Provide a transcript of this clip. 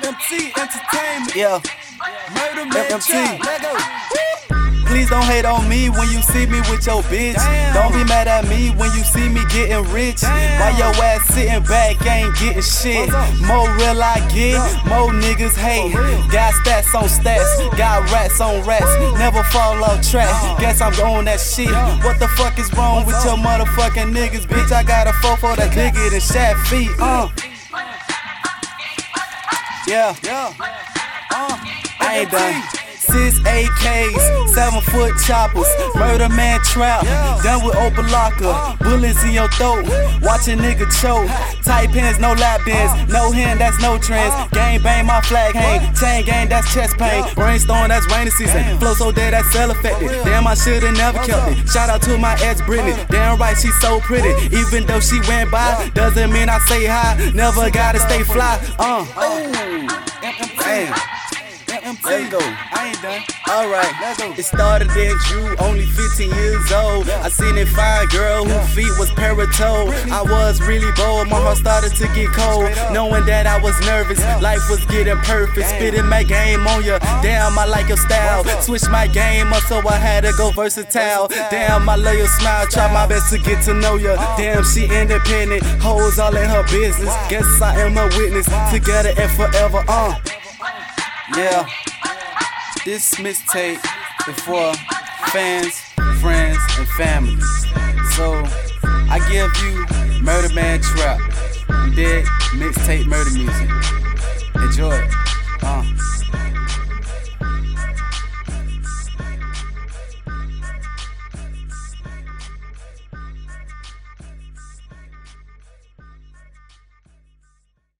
MMT Entertainment. Yeah, Murder Man MMT. Trap. Let go. Please don't hate on me when you see me with your bitch. Damn. Don't be mad at me when you see me getting rich. Damn. While your ass sitting back ain't getting shit. What's up? More real I get, more niggas hate. For real. Got stats on stats, got rats on rats. Never fall off track. Guess I'm on that shit. What the fuck is wrong with your motherfucking niggas, bitch? I got a 4-4 that's bigger than Shaq feet. Yeah. I ain't done. 6 AKs, 7-foot choppers, murder man trap, done with open locker, bullets in your throat, watch a nigga choke, tight pants, no lap dance, no hand, that's no trends, gang bang, my flag hang, chain gang, that's chest pain, brainstorm, that's rainy season, flow so dead, that's cell affected, damn I shoulda never kept it, shout out to my ex Brittany, damn right she so pretty, even though she went by, doesn't mean I say hi, never gotta stay fly, damn. Let's go. I ain't done. Alright, let's go. It started in Drew, only 15 years old. I seen a fine girl whose feet was paratoed. I was really bold, my heart started to get cold. Knowing that I was nervous, life was getting perfect. Spitting my game on ya, damn I like your style. Switch my game up so I had to go versatile. Damn I love your smile, try my best to get to know ya. Damn she independent, hoes all in her business. Guess I am a witness, together and forever, Yeah, this mixtape is for fans, friends, and family. So, I give you Murder Man Trap. You did mixtape murder music. Enjoy it.